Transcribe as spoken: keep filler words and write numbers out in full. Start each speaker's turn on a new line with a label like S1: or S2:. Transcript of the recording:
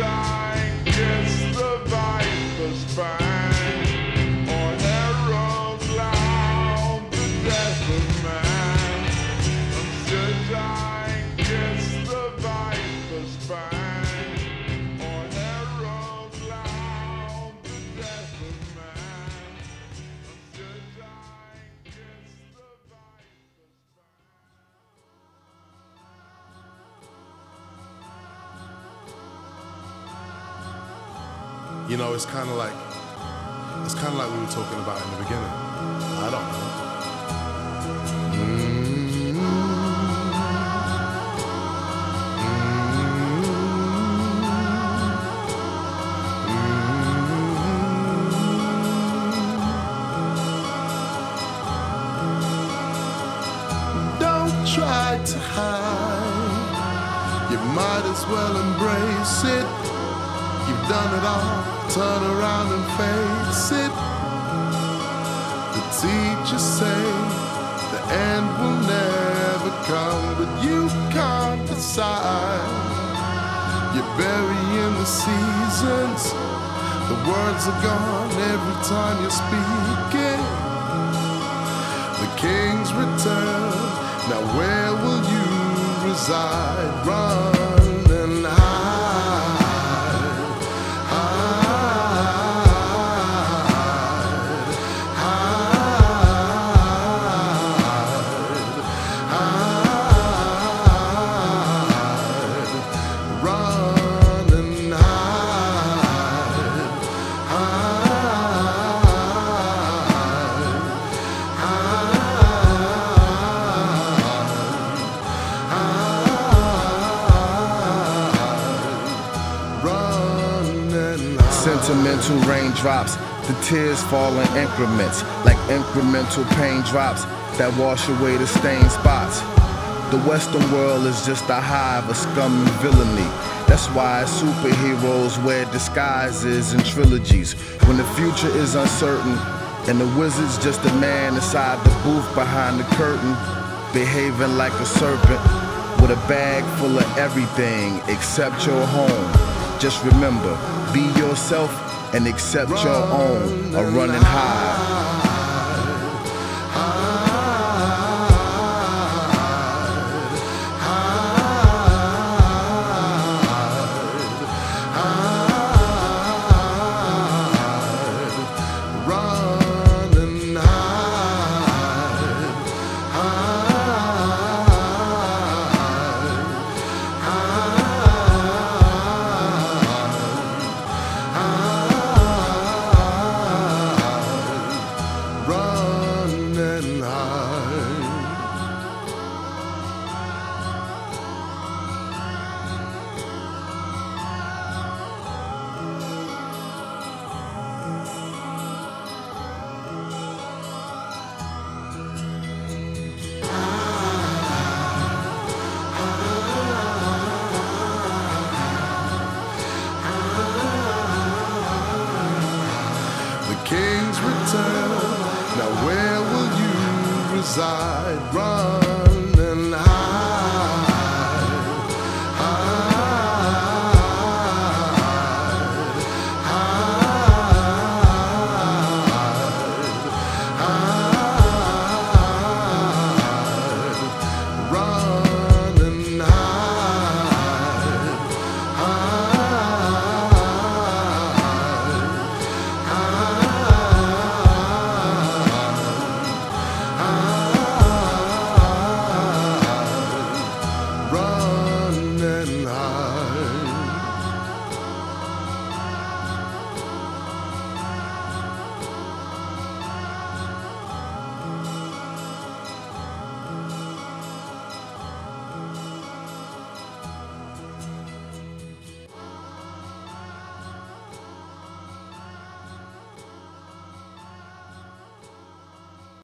S1: I kiss the viper's fang, or heralds loud the death of man? Or should I kiss the viper's fang, or heralds loud the death of man? Or should I kiss the viper's fang?
S2: You know, it's kind of like, it's kind of like we were talking about in the beginning. I don't know. Mm-hmm. Mm-hmm. Don't try to hide. You might as well embrace it. You've done it all. Turn around and face it. The teachers say the end will never come, but you can't decide. You're burying the seasons. The words are gone every time you speak it. The king's return. Now where will you reside? Run and hide.
S3: Sentimental raindrops, the tears fall in increments, like incremental pain drops that wash away the stained spots. The Western world is just a hive of scum and villainy. That's why superheroes wear disguises and trilogies. When the future is uncertain, and the wizard's just a man inside the booth behind the curtain, behaving like a serpent, with a bag full of everything except your home. Just remember, be yourself and accept your own, or run and hide.
S2: King's return. Now where will you reside? Run.